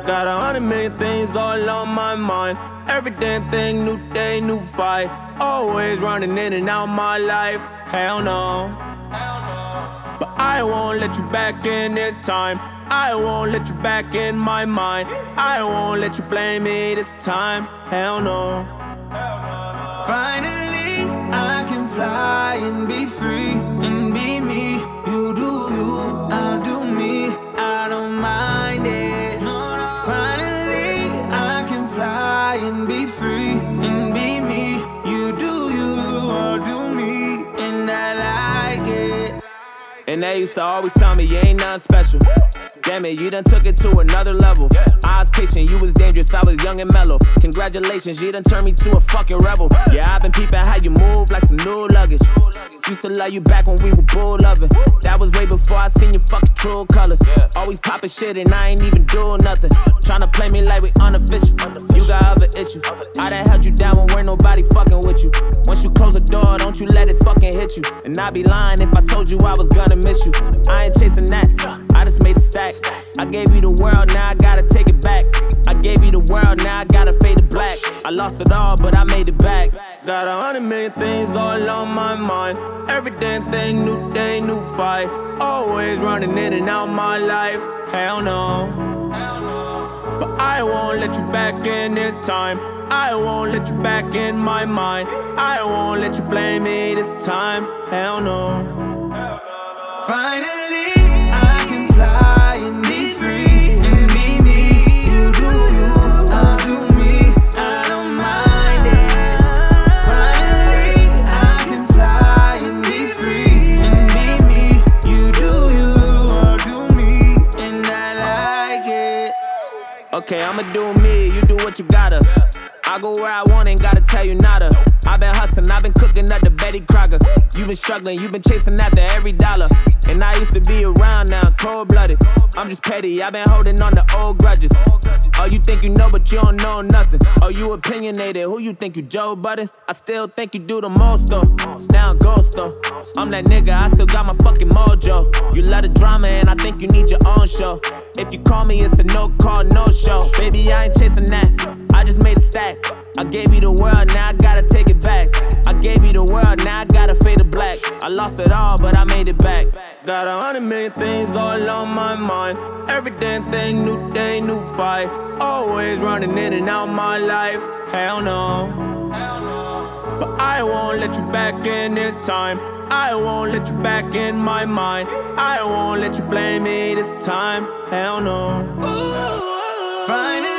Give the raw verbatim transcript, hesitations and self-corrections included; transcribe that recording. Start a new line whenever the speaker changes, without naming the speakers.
Got a hundred million things all on my mind. Every damn thing, new day, new fight. Always running in and out my life. Hell no. But I won't let you back in this time. I won't let you back in my mind. I won't let you blame me this time. Hell no.
Finally, I can fly and be free and be me. You do you, I'll do me. I don't mind it. Finally, I can fly and be free and be me. You do you, I'll do me, and I like it.
And they used to always tell me you ain't nothing special. Damn it, you done took it to another level. I was patient, you was dangerous, I was young and mellow. Congratulations, you done turned me to a fucking rebel. Yeah, I've been peeping how you move like some new luggage. Used to love you back when we were bull loving. That was way before I seen your fucking true colors. Always popping shit and I ain't even doing nothing. Tryna play me like we unofficial. You got other issues. I done held you down when we're nobody fucking with you. Once you close the door, don't you let it fucking hit you. And I'd be lying if I told you I was gonna miss you. I ain't chasing that, I just made a stack. I gave you the world, now I gotta take it back. I gave you the world, now I gotta fade to black. I lost it all, but I made it back. Got a hundred million things all on my mind. Every damn thing, new day, new fight. Always running in and out my life. Hell no. But I won't let you back in this time. I won't let you back in my mind. I won't let you blame me this time. Hell no.
Finally, I can fly and be free and be me. You do you, I'll do me. I don't mind it. Finally, I can fly and be free and be me. You do you, I'll do me, and I like it.
Okay, I'ma do me, you do what you gotta. I go where I want, ain't gotta tell you nada. I've been hustling, I've been cooking up the Betty Crocker. You been struggling, you been chasing after every dollar. And I used to be around now, cold-blooded. I'm just petty, I've been holding on to old grudges. Oh, you think you know, but you don't know nothing. Oh, you opinionated, who you think you, Joe Budden? I still think you do the most though. Now I'm ghost though. I'm that nigga, I still got my fucking mojo. You love the drama and I think you need your own show. If you call me, it's a no call, no show. Baby, I ain't chasing that, I just made a stack. I gave you the world, now I gotta take it back. I gave you the world, now I gotta fade to black. I lost it all, but I made it back. Got a hundred million things all on my mind. Every damn thing, new day, new fight. Always running in and out my life. Hell no. But I won't let you back in this time. I won't let you back in my mind. I won't let you blame me this time. Hell no.
Ooh, finally.